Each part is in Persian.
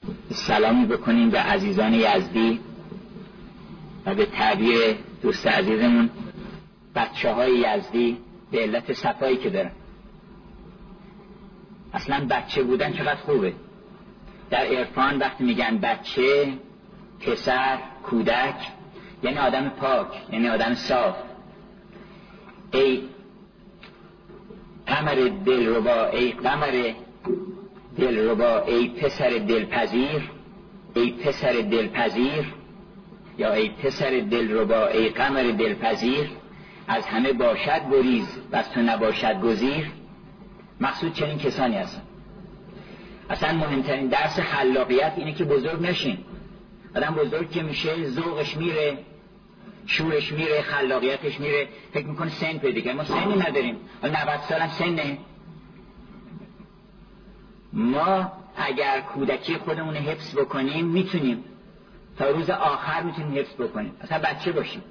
سلامی بکنیم به عزیزان یزدی و به تعبیر دوست عزیزمون بچه های یزدی به علت صفایی که دارن. اصلا بچه بودن چقدر خوبه. در عرفان وقتی میگن بچه، پسر، کودک، یعنی آدم پاک، یعنی آدم صاف. ای قمر دلربا، ای قمر دلربا، ای پسر دلپذیر، ای پسر دلپذیر، یا ای پسر دلربا، ای قمر دلپذیر، از همه باشد گریز و از تو نباشد گزیر. مقصود چنین کسانی هستن. اصلا مهمترین درس خلاقیت اینه که بزرگ نشین. آدم بزرگ که میشه ذوقش میره، شورش میره، خلاقیتش میره، فکر میکنه سن پیدا کنه. ما سنی نداریم، 90 سال هم سنه. ما اگر کودکی خودمون حفظ بکنیم میتونیم تا روز آخر میتونیم حفظ بکنیم. اصلا بچه باشیم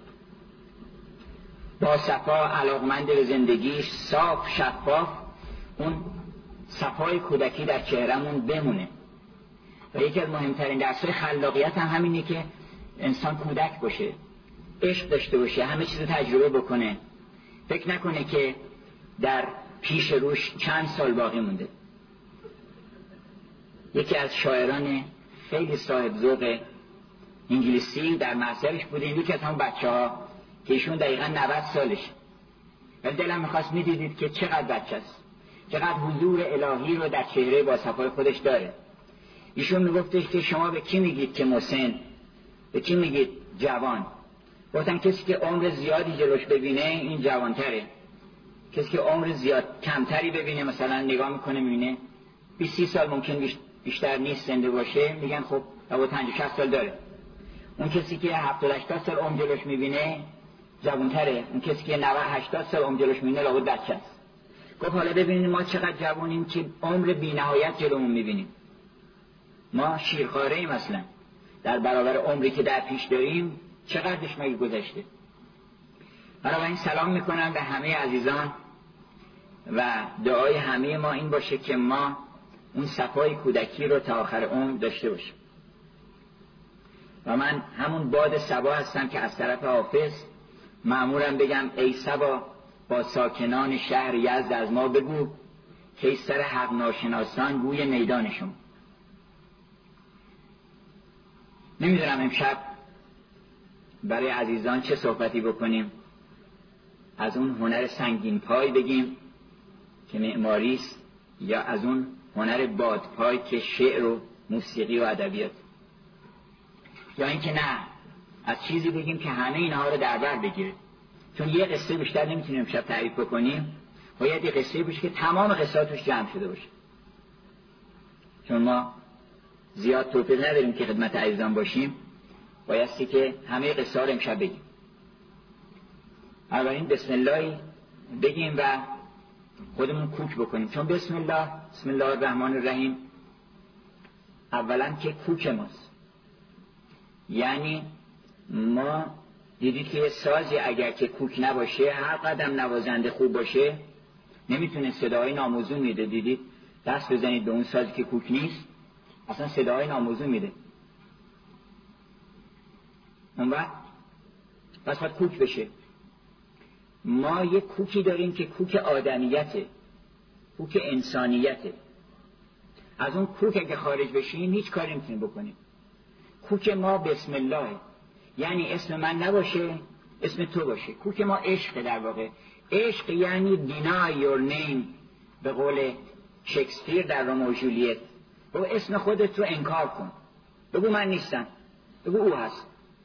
با صفا، علاقمند به زندگیش، صاف، شفاف، اون صفای کودکی در چهرمون بمونه. و یکی از مهمترین درس‌های خلاقیت هم همینه که انسان کودک باشه، عشق داشته باشه، همه چیز رو تجربه بکنه، فکر نکنه که در پیش روش چند سال باقی مونده. یکی از شاعران خیلی صاحب ذوق انگلیسی در محضرش بود، یکی از همون بچه‌ها که ایشون دقیقاً 90 سالش، ولی دلم می‌خواست می‌دیدید که چقدر بچه است، چقدر حضور الهی رو در چهره با صفای خودش داره. ایشون میگفتش که شما به کی میگید که مسن، به کی میگید جوان؟ گفتن کسی که عمر زیادی جلوش ببینه این جوانتره، کسی که عمر زیاد کمتری ببینه، مثلا نگاه میکنه میبینه 20-30 سال ممکن بیشتر نیست زنده باشه، میگن خب تا 50-60 سال داره. اون کسی که 70-80 سال عمر جلوش میبینه جوانتره، اون کسی که 90-80 سال عمر جلوش میبینه لابد بچه است. گفت حالا ببینید ما چقدر جوانیم که عمر بی‌نهایت جلومون میبینیم. ما شیرخواره ایم اصلا در برابر عمری که در پیش داریم. چقدرش مگه گذشته؟ بنابراین سلام میکنم به همه عزیزان و دعای همه ما این باشه که ما اون صفای کودکی رو تا آخر عمر داشته باشیم. و من همون باد صبا هستم که از طرف حافظ مأمورم بگم ای صبا با ساکنان شهر یزد از ما بگو که سر حق ناشناسان گوی میدانشون. نمیدونم امشب برای عزیزان چه صحبتی بکنیم. از اون هنر سنگین پای بگیم که معماری است، یا از اون هنر بادپای که شعر و موسیقی و ادبیات، یا اینکه نه از چیزی بگیم که همه اینها رو در بر بگیره. چون یه قصه بیشتر نمیتونیم امشب تعریف بکنیم، باید یه قصه باشه که تمام قصاتش جمع شده باشه. چون ما زیاد توفیق نداریم که خدمت عزیزان باشیم، بایستی که همه قصه ها رو امشب بگیم. اولین بسم الله بگیم و خودمون کوک بکنیم. چون بسم الله الرحمن الرحیم اولا که کوک ماست. یعنی ما دیدید که سازی اگر که کوک نباشه، هر قدم نوازنده خوب باشه نمیتونه صدای ناموزون میده. دیدید دست بزنید به اون سازی که کوک نیست، اصلا صدای ناموزون میده. اون وقت پس باید کوک بشه. ما یک کوکی داریم که کوک آدمیته، کوک انسانیته. از اون کوک اگه خارج بشیم هیچ کاری نمیتونیم بکنیم. کوک ما بسم الله، یعنی اسم من نباشه، اسم تو باشه. کوک ما عشق، در واقع عشق یعنی deny your name، به قول شکسپیر در رومئو و جولیت. بگو اسم خودت رو انکار کن، بگو من نیستم، بگو او هست.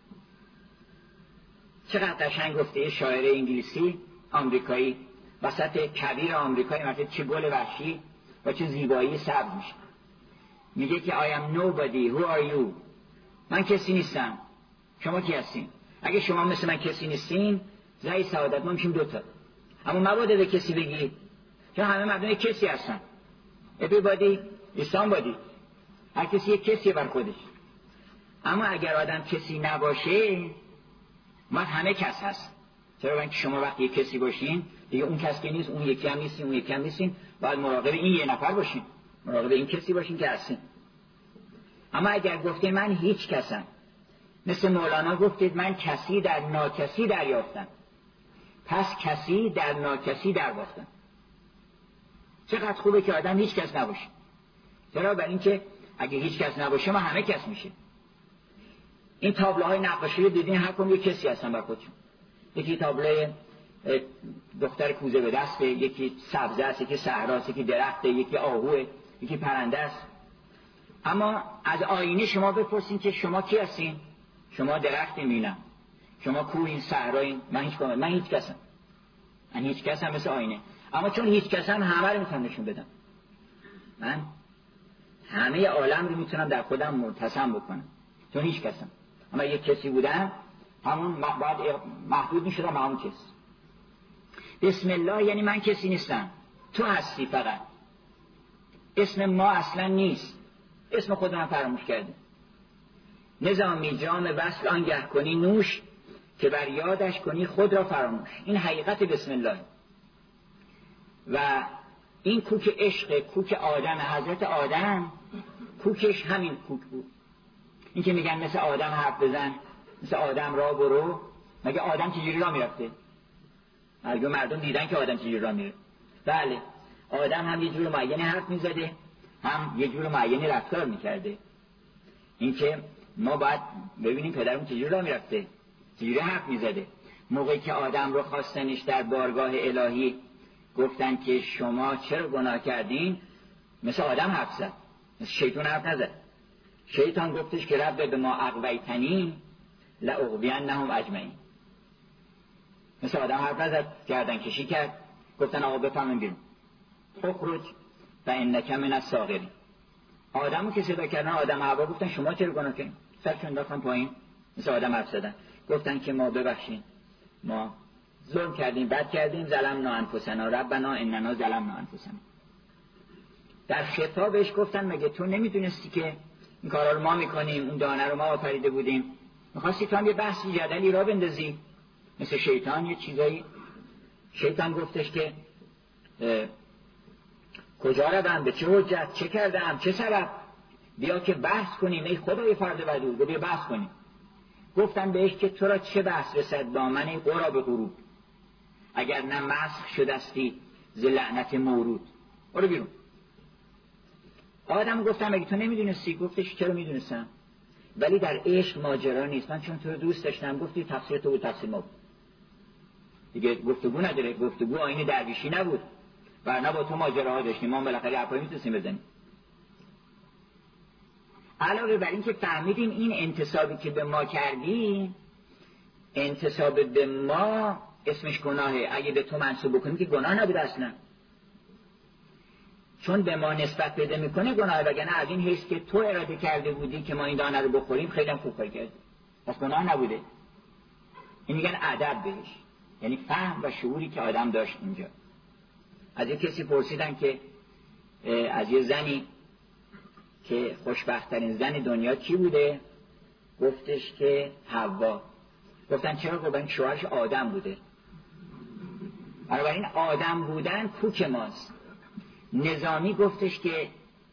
چقدر قشنگ گفته یه شاعر انگلیسی آمریکایی وسط کویر آمریکایی، مثلا چه گل وحشی و چه زیبایی سبز میشه. میگه که I am nobody, who are you؟ من کسی نیستم، شما کی هستین؟ اگه شما مثل من کسی نیستین، زای سعادت ما میشیم دوتا. اما مبادا به کسی بگی، چون همه مردم کسی هستن. everybody is somebody، هر کسی یک کسیه بر خودش. اما اگر آدم کسی نباشه، ما همه کس هست. چرا؟ اینکه شما وقتی یک کسی باشین دیگه اون کس که نیست، اون یکی هم نیستین، اون یکی هم نیستین، باید مراقب این یه نفر باشین، مراقب این کسی باشین که هستین. اما اگر گفتید من هیچ کسم، مثل مولانا گفتید من کسی در ناکسی دریافتم، پس کسی در ناکسی درباختم. چقدر خوبه که آدم هیچ کس نباشه. چرا؟ برای اینکه اگه هیچ کس نباشه ما همه کس میشه. این تابلوهای نقاشی رو دیدین، هر کدوم یک کسی هستن بر خودشون. یکی تابلوی دختر کوزه به دسته، یکی سبزه است، یکی صحراست، یکی درخته، یکی آهوه، یکی پرنده است. اما از آینه شما بپرسین که شما کی هستین؟ شما درختی میبینم، شما کوهین، صحرایین، من هیچ کسم. من هیچ کسم مثل آینه. اما چون هیچ کسم همه رو میتونم نشون بدم. من همه عالم رو میتونم در خودم مرتسم بکنم چون هیچ کسم. اما یک کسی بودم همون باید محدود میشدم به همون کس. بسم الله یعنی من کسی نیستم، تو هستی فقط. اسم ما اصلا نیست، اسم خودم فراموش کرده. نظامی جام وصل آنگه کنی نوش، که بر یادش کنی خود را فراموش. این حقیقت بسم الله. و این کوک عشق، کوک آدم، حضرت آدم کوکش همین کوک بود. این که میگن مثل آدم حرف بزن، مثل آدم راه برو. مگه آدم چجوری راه میرفته؟ اگه مردم دیدن که آدم چجوری راه میره. بله، آدم هم یه جور معینی حرف میزده، هم یه جور معینی رفتار میکرده. این که ما باید ببینیم پدرمون چجوری راه میرفته، چجوری حرف میزده. موقعی که آدم رو خواستنش در بارگاه الهی، گفتن که شما چرا گناه کردین، مثل آدم حرف زد، مثل شیطان حرف نزد. شیطان گفتش که رب به ما اغویتنی لاغوینهم اجمعین. مثل آدم حرف نزد، گردن کشی کرد، گفتن آقا بفهمین بیرون، اخرج فانک من الصاغرین. آدمو که صدا کردن، آدم حوا گفتن شما چرا گناه کردین، سرشون انداختن پایین، مثل آدم حرف زدن. گفتن که ما ببخشین، ما ظلم کردیم، بد کردیم، ظلمنا انفسنا ربنا اننا ظلمنا انفسنا. در خطابش گفتن مگه تو نمیدونستی که این کارا رو ما میکنیم، اون دانه رو ما آفریده بودیم، میخواستی تو هم یه بحثی جدلی را بندازی مثل شیطان یه چیزایی. شیطان گفتش که کجا روم، به چه حجت، چه کردم، چه سبب، بیا که بحث کنیم ای خدای فرد ودود، بیا بحث کنیم. گفتن بهش که تو را چه بحث رسد با من قراب غروب، اگر نه مسخ شدستی ز لعنت مورود، برو بیرون. آدم گفتم مگه تو نمیدونستی؟ گفتش چرا میدونستم، ولی در عشق ماجرا نیست، من چون تو رو دوست داشتم. گفتی تقصیر تو بود، تقصیر ما بود. دیگه گفتگو نداره، گفتگو آیین درویشی نبود، ورنه با تو ماجراها داشتیم، ما بالاخره حرفایی میتونستیم بزنیم. علاوه بر این که فهمیدیم این انتسابی که به ما کردی، انتساب به ما اسمش گناهه. اگه به تو منسوب بکنیم که گناه نبود اصلا، چون به ما نسبت بده میکنه گناه. وگرنه از این حیث که تو اراده کرده بودی که ما این دانه رو بخوریم، خیلی هم خوب کار کردی، پس گناه نبوده. این میگن ادب بهش، یعنی فهم و شعوری که آدم داشت اینجا. از یک کسی پرسیدن که از یه زنی که خوشبخت‌ترین زن دنیا کی بوده؟ گفتش که حوا. گفتن چرا؟ گفتن شوهرش آدم بوده. بنابراین آدم بودن کوک ماست. نظامی گفتش که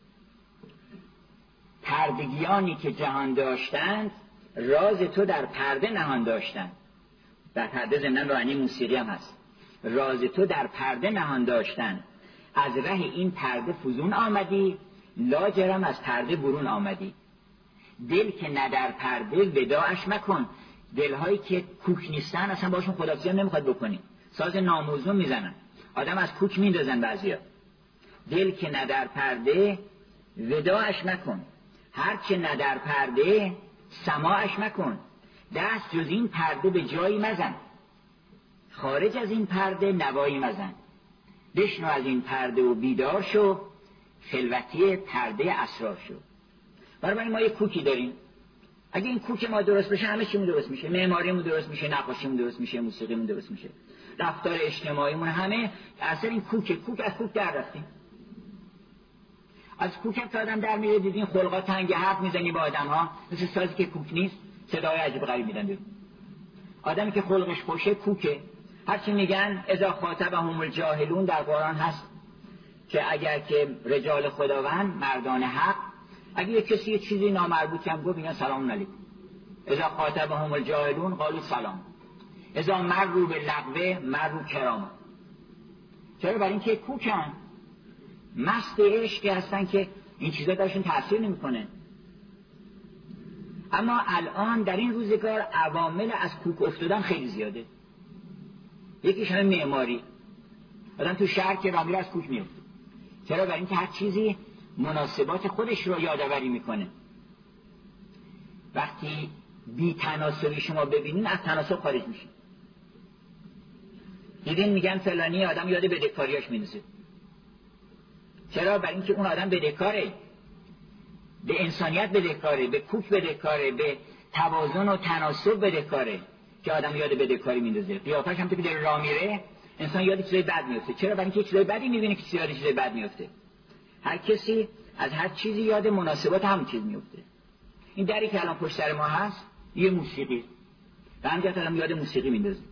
پردگیانی که جهان داشتند، راز تو در پرده نهان داشتند. در پرده ضمن روحانی موسیقی هم هست. راز تو در پرده نهان داشتند، از ره این پرده فزون آمدی، لاجرم از پرده برون آمدی. دل که نه در پرده وداعش مکن. دلهایی که کوک نیستن اصلا باشون خداحافظی هم نمیخواد بکنی، ساز ناموزون میزنن، آدم از کوک میندازن بعضیا. دل که نه در پرده وداعش مکن، هر که نه در پرده سماعش مکن. دست جز این پرده به جایی مزن، خارج از این پرده نوایی مزن. بشنو از این پرده و بیدار شو، خلوتی پرده اسرار شو. برای ما یک کوکی داریم، اگه این کوک ما درست بشه همه چیمون درست میشه، معماریمون درست میشه، نقاشیمون درست میشه، موسیقیمون درست میشه، رفتار اجتماعیمون، همه اصلا این کوک از کوک در رفتیم. از کوک تا آدم در میره. دیدین خلقا تنگ، حرف میزنی با آدم ها مثل سازی که کوک نیست، صدای عجیب غریب میدن بیرون. آدمی که خلقش خوشه کوکه. هرچی میگن اذا خاطبهم الجاهلون در قرآن هست که اگر که رجال خداوند، مردان حق، اگه یک کسی یه چیزی نامربوطی هم گفت میگن سلام علیکم. اذا خاطبهم الجاهلون قالوا سلام. اذا مروا باللغو مروا کراما. چرا؟ برای اینکه کوکن، مست عشق هستن که این چیزا درشون تأثیر نمیکنه. اما الان در این روزگار عوامل از کوک افتادن خیلی زیاده. یکیش همه معماری. آدم تو شهر که راه میره از کوک میفته. چرا؟ برای اینکه هر چیزی مناسبات خودش رو یادآوری میکنه. وقتی بی تناسبی شما ببینین از تناسب خارج میشه. دیدین میگن فلانی آدم یاد بدهکاریاش میندازه. چرا؟ برای اینکه اون آدم بدهکاره، به انسانیت بدهکاره، به کوک بدهکاره، به توازن و تناسب بدهکاره که آدم یاد بدهکاری میندازه. قیافش هم که در راه میره انسان یاد چیزای بد میفته. چرا؟ برای اینکه چیزای بدی میبینه که یاد چیزای بد میفته. هر کسی از هر چیزی یاد مناسبات همون چیز میفته. این دری که الان پشت سر ما هست یه موسیقی، و همینجا آدم یاد موسیقی میندازه.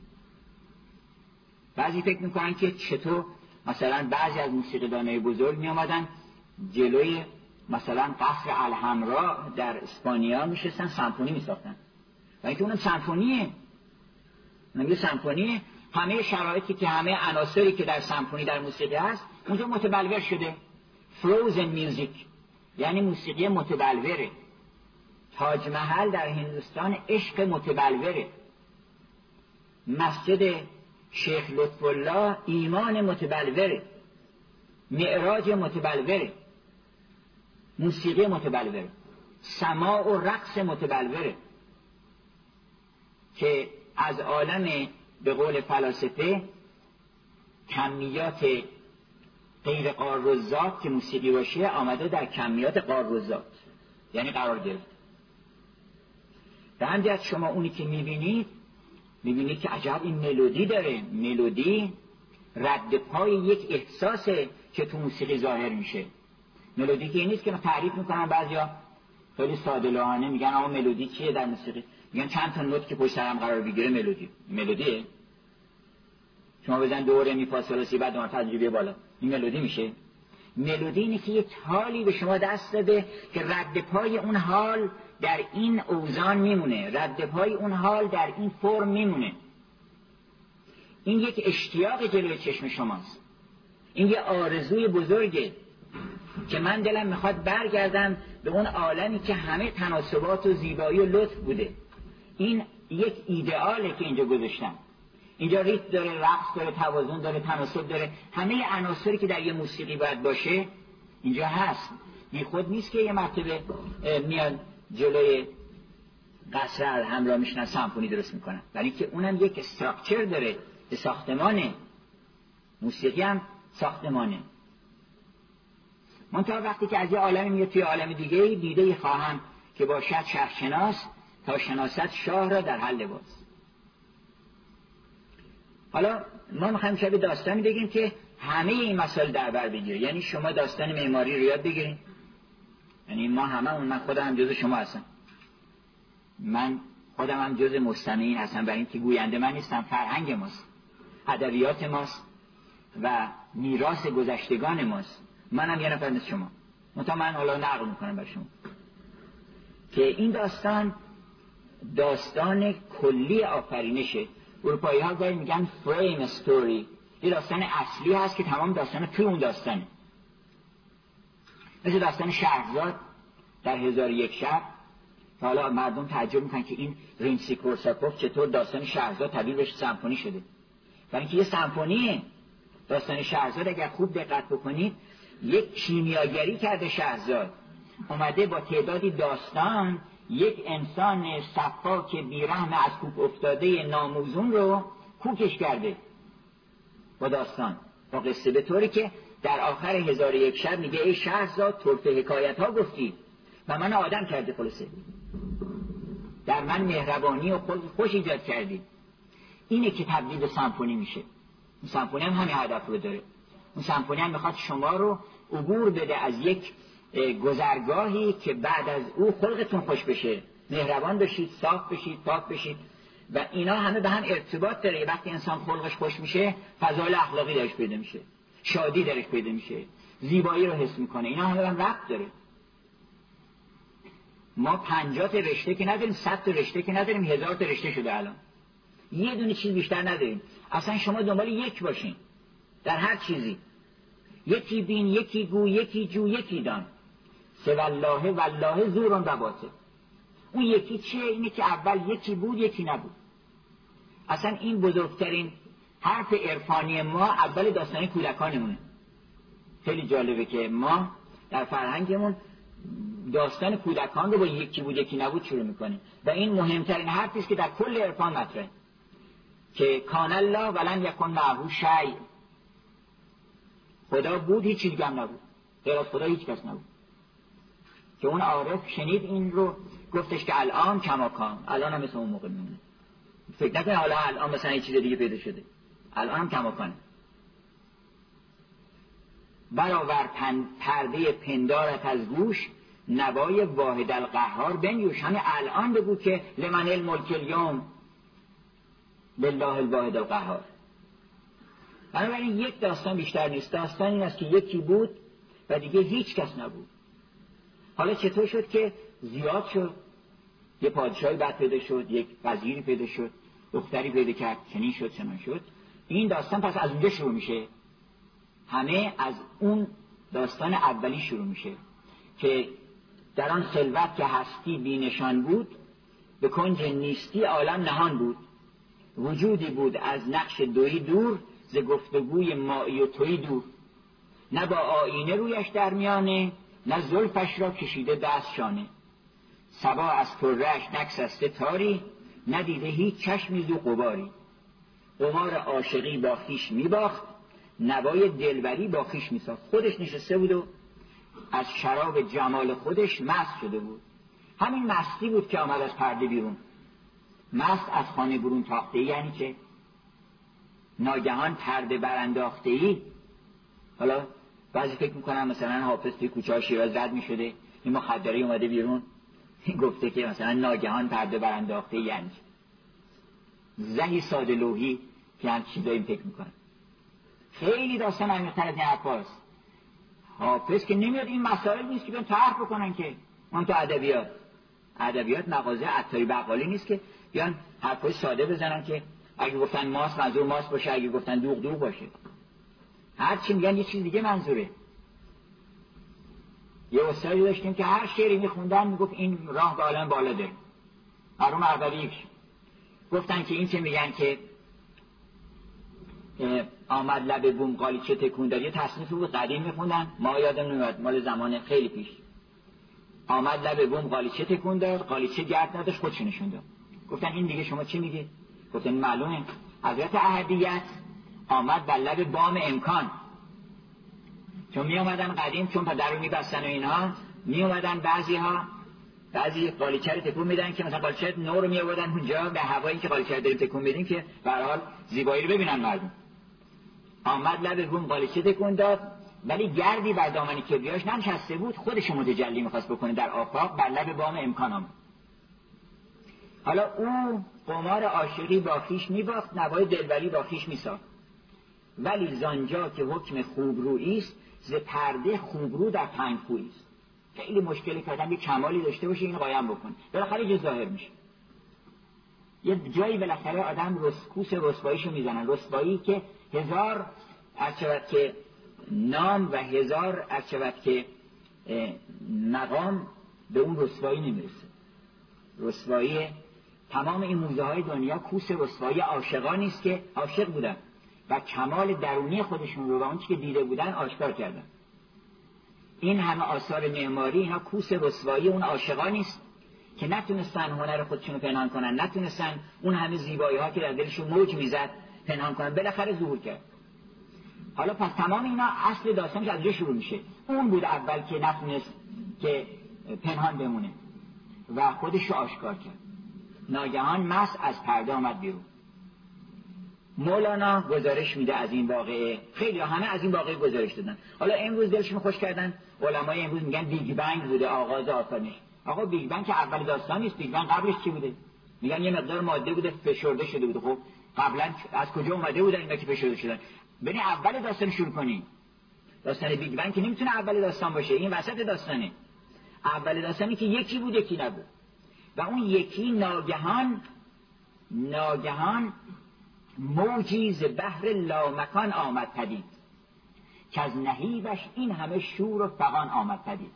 بعضی فکر میکنن که چطور مثلا بعضی از موسیقیدانای بزرگ میامدن جلوی مثلا قصر الحمرا در اسپانیا میشستن سمفونی میساختن، و اینکه اونم سمفونیه. اونم یه سمفونیه. همه شرایطی که همه عناصری که در سمفونی در موسیقی هست اونجا متبلور شده. فروزن میوزیک یعنی موسیقی متبلوره. تاج محل در هندوستان عشق متبلوره. مسجد شیخ لطف الله ایمان متبلوره. معراج متبلوره. موسیقی متبلوره. سماع و رقص متبلوره که از عالم به قول فلاسفه کمیات غیر قارالذات که موسیقی باشه آمده در کمیات قارالذات، یعنی قرار گرفت. در همجهت شما اونی که میبینید که عجب این ملودی داره. ملودی رد پای یک احساسه که تو موسیقی ظاهر میشه. ملودی که این نیست که تعریف میکنن بعضیا خیلی ساده لوحانه میگن آقا ملودی چیه در موسیقی؟ میگن چند تا نوت که پشت سر هم قرار بگیره ملودیه. شما بزن دو ره می فا صل سی بعد اون تجربه بالا، این ملودی میشه؟ ملودی اینه که یک حالی به شما دست داده که رد پای اون حال در این اوزان میمونه، رد پای اون حال در این فرم میمونه. این یک اشتیاق جلوی چشم شماست. این یه آرزوی بزرگه که من دلم میخواد برگردم به اون عالمی که همه تناسبات و زیبایی و لطف بوده. این یک ایدئاله که اینجا گذاشتم. اینجا ریتم داره، رقص داره، توازن داره، تناسب داره، همه عناصری که در یه موسیقی باید باشه اینجا هست. بی خود نیست که یه مرتبه میاد جلوی قصر الحمرا میشنن سمفونی درست میکنن، ولی که اونم یک استراکچر داره، به ساختمانه. موسیقی هم ساختمانه. منتها وقتی که از یه عالمی میاد توی عالم دیگه دیده خواهم که باشد شهرشناس تا شناست شاه را در حل لباس. حالا ما میخوایم شب داستانی بگیم که همه این مسائل در بر بگیره. یعنی شما داستان معماری رو یاد بگیرید. یعنی ما هممون، من خودم هم جز شما هستم، من خودم هم جز مستمعین هستم، برای اینکه گوینده من نیستم. فرهنگ ماست، ادبیات ماست و میراث گذشتگان ماست. منم یه نفر مثل شما، منتها من حالا نقل میکنم بر شما که این داستان کلی آفرینشه. اروپایی ها گاهی میگن فریم استوری. یه داستان اصلی هست که تمام داستان توی اون داستانه. مثل داستان شهرزاد در 1001 شب. حالا مردم تعجب میکنن که این رینسی کورساکوف چطور داستان شهرزاد تبدیل بشه سمفونی شده. برای اینکه یه سمفونیه. داستان شهرزاد اگر خوب دقت بکنید یک کیمیاگری کرده. شهرزاد اومده با تعدادی داستان یک انسان صفاک بیرحم از کوک افتاده ناموزون رو کوکش کرده با داستان، با قصه، به طوری که در آخر 1001 شب میگه ای شهرزاد طرف حکایت ها گفتی و من آدم کرده، خلاصه در من مهربانی و خوش ایجاد کردی. اینه که تبدیل به سمفونی میشه. اون سمفونی هم همین هدف رو داره. اون سمفونی هم میخواد شما رو عبور بده از یک گذرگاهی که بعد از او خلقتون خوش بشه، مهربان بشید، صاف بشید، پاک بشید، و اینا همه به هم ارتباط داره. وقتی انسان خلقش خوش میشه فضایل اخلاقی درش پیدا میشه، شادی درش پیدا میشه، زیبایی رو حس میکنه. اینا همه به هم ربط داره. ما 50 تا رشته که نداریم، 100 تا رشته که نداریم، 1000 تا رشته شده الان. یه دونه چیز بیشتر نداریم. اصلا شما دنبال یک باشین در هر چیزی. یکی بین، یکی گو، یکی جو، یکی دان. سوالله والله زورون و باطل. اون یکی چیه؟ اینه که اول یکی بود یکی نبود. اصلا این بزرگترین حرف عرفانی ما اول داستان کودکانمونه. خیلی جالبه که ما در فرهنگمون داستان کودکان رو با یکی بود یکی نبود شروع میکنیم و این مهمترین حرفی است که در کل عرفان مطرحه که کان الله ولن یکن معه شیء. خدا بود، هیچ چیزی هم نبود، غیر از خدا هیچ کس نبود. که اون عارف شنید این رو، گفتش که الان کماکان، الان هم مثل اون موقع میمونه. فکر نکنه حالا الان مثلا یه چیز دیگه پیدا شده، الان هم کماکانه. برآور پرده پندارت از گوش، نوای واحد القهار بنیوش. همه الان بگو که لمن الملک الیوم لله الواحد القهار. بنابراین یک داستان بیشتر نیست. داستان این است که یکی بود و دیگه هیچ کس نبود. حالا چطور شد که زیاد شد؟ یه پادشاهی بعد پیدا شد، یک وزیری پیدا شد، دختری پیدا کرد، چنین شد چنان شد. این داستان پس از اونجا شروع میشه. همه از اون داستان اولی شروع میشه که در آن خلوت که هستی بینشان بود، به کنج نیستی عالم نهان بود. وجودی بود از نقش دویی دور، ز گفتگوی مایی و تویی دور. نه با آینه رویش در میانه، نه زلفش را کشیده دست شانه. صبا از طره‌اش نگسسته تاری، ندیده هیچ چشمی زو غباری. قمار عاشقی با خویش میباخت، نوای دلبری با خویش میساخت. خودش نشسته بود و از شراب جمال خودش مست شده بود. همین مستی بود که آمد از پرده بیرون. مست از خانه برون تاخته، یعنی که ناگهان پرده برانداخته ای. حالا بعضی فکر میکنن مثلا حافظ توی کوچه ها شیراز رد میشده، این مخدری اومده بیرون، این گفته که مثلا ناگهان پرده برانداخته ای، یعنی زهی ساده لوحی که هم چیزایی فکر میکنن. خیلی داستان عمیق‌تر از این حرفاست. حافظ که نمیاد این مسائل نیست که بیان طرح بکنن، که اون تو ادبیات مغازه عطاری بقالی نیست که بیان حرفای ساده بزنن که اگه گفتن ماست منظور ماست باشه، اگه گفتن دوغ دوغ باشه. هر چی میگن یه چیز دیگه منظوره. یه استادی داشتیم که هر شعری میخوندن میگفت این راه به عالم بالا داره. مرحوم اولیک گفتن که این که میگن که آمد لب بوم قالیچه تکون داد، یه تصنیفی بود قدیم میخوندن، ما یادم نمیاد، مال زمان خیلی پیش. آمد لب بوم قالیچه تکون داد، قالیچه گرد نداشت خودش نشون داد. گفتن این دیگه شما چی میگید؟ گفتن معلومه حضرت احدیت آمد بر لب بام امکان. چون می اومدن قدیم، چون پدر رو میبستن و اینها، می اومدن بعضی قالیچه رو تکون میدن که مثلا قالیچه نو رو می آوردن اونجا به هوایی که قالیچه رو داریم تکون میدیم که به هر حال زیبایی رو ببینن مردم. آمد لب بوم قالیچه تکون داد، ولی گردی بر دامن کبریاش ننشسته بود، خودش متجلی میخواست بکنه در آفاق، بر لب بام امکان آمد. حالا او قمار عاشقی با خویش میباخت، نوای دلبری با خویش میساخت. ولی زانجا که حکم خوبرویی است، ز پرده خوبرو در تنگخویی است. خیلی مشکلی که آدم یه کمالی داشته باشه اینو قایم بکنه، بالاخره یه ظاهر میشه. یه جایی بالاخره آدم کوس رسواییشو میزنن، رسوایی که هزار ارچود که نام و هزار ارچود که مقام به اون رسوایی نمیرسه. رسوایی تمام این موزه های دنیا کوس رسوایی عاشقانی است که عاشق بودن و کمال درونی خودشون رو و اون چی که دیده بودن آشکار کردن. این همه آثار معماری اینا کوس رسوایی اون عاشقانی است که نتونستن هنر خودشون رو پنهان کنن، نتونستن اون همه زیبایی ها که در دلشون موج میزد پنهان کنن، بالاخره ظهور کرد. حالا پس تمام اینا اصل داستانش از جا شروع میشه. اون بود اول که نتونست که پنهان بمونه و خودش رو آشکار کرد. ناگهان مست از پرده آمد بیرون. مولانا گزارش میده از این واقعه، خیلی همه از این واقعه گزارش دادن. حالا امروز دلشون خوش کردن، علمای امروز میگن بیگ بنگ بوده آغاز آفرینش. آقا بیگ بنگ که اول داستان نیست، بیگ بنگ قبلش چی بوده؟ میگن یه مقدار ماده بوده فشرده شده بوده. خب قبلا از کجا اومده بودن اینا که فشرده شدن؟ ببین اول داستان شروع کنی. داستان بیگ بنگ که نمیتونه اول داستان باشه، این وسط داستانه. اول داستانی که یکی بود یکی نبود و اون یکی ناگهان موجی ز بحر لامکان آمد پدید که از نهیبش این همه شور و فغان آمد پدید.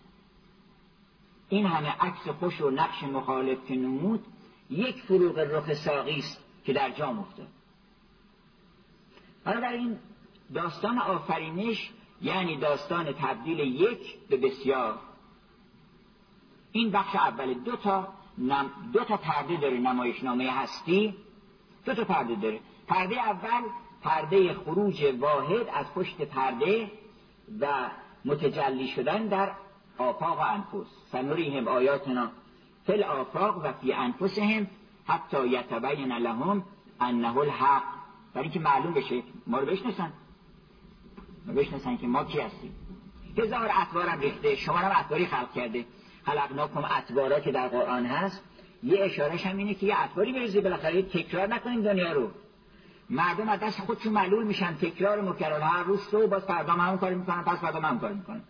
این همه عکس خوش و نقش مخالف که نمود، یک فروغ رخ ساقی است که در جام افتاد. حالا در این داستان آفرینش، یعنی داستان تبدیل یک به بسیار، این بخش اول دو تا پرده داره. نمایشنامه هستی دو تا پرده داره. پرده اول پرده خروج واحد از پشت پرده و متجلی شدن در آفاق و انفس. سنریهم آیاتنا فی الآفاق و فی انفسهم حتی یتبین لهم انه الحق، برای اینکه معلوم بشه، ما رو بشناسن که ما کی هستیم. هزار اطوارم ریخته، شما رو اطواری خلق کرده. خلقناکم اطوارا که در قرآن هست، یه اشارهش هم اینه که یه اطواری بریزی، بالاخره تکرار نکنیم دنیا رو. مردم از دست خودشون معلول میشن، تکرار مکرر، هر روز صبح باز فردا همون کار میکنن، پس فردا همون کار میکنن.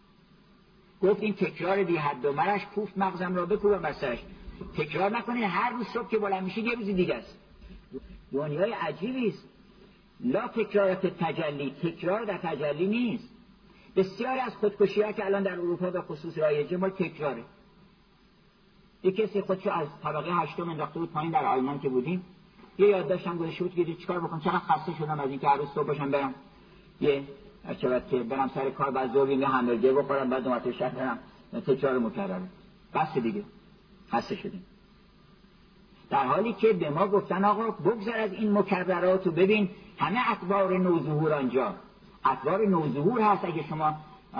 گفت این تکرار بی حد و مرش کوفت مغزم را بکوبم بسرش. تکرار نکنین، هر روز صبح که بلند میشید یه روز دیگه است. دنیای عجیبی است. لا تکرار تجلی، تکرار در تجلی نیست. بسیاری از خودکشی‌ها که الان در اروپا به خصوص رایجه مال تکراره. یک کسی خودشو از طبقه 8 انداخته بود پایین، در آلمان که بودیم، یه یادداشتم گذاشته بود که چیکار بکنم، چقدر خسته شدم از اینکه هر روز صبح باشم برم یه چقدر که برم سر کار، بعد ظهر یه همبرگر بخورم، بعد دوباره شهر برم، تکرار مکرره. بس دیگه خسته شدیم. در حالی که به ما گفتن آقا بگذر از این مکررات و ببین همه اطوار نوظهور آنجا. اطوار نوظهور هست، اگه شما